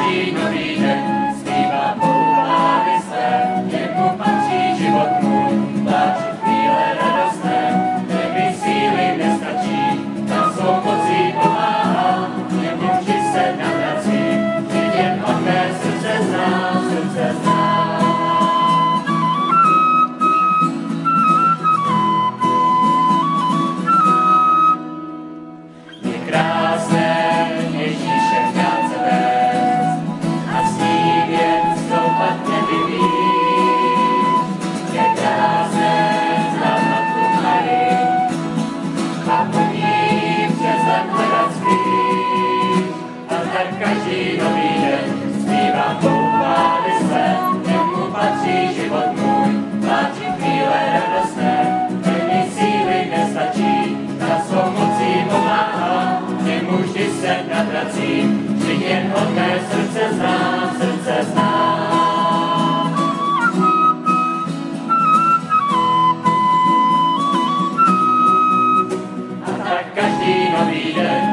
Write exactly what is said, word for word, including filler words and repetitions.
každý nový den zpívá poupávy své, jemu patří život můj, pláče chvíle radostné, kdyby síly nestačí, na svou mocí pomáhá, jemu vždy se navrací, vždyť jen on mé srdce zná, srdce zná. Je krásné Ježíšem dát se vést a s ním jen stoupat nevyvíš. Je krásné znát Matku Marii a po ní přes len hledat spíš. A tak každý nový den zpívám poupávy své, jemu patří život můj, pláči chvíle radostné, kdyby síly nestačí, na svou mocí pomáhá, jemu vždy se navracím, vždyť jen on mé srdce zná, srdce zná. A tak každý nový den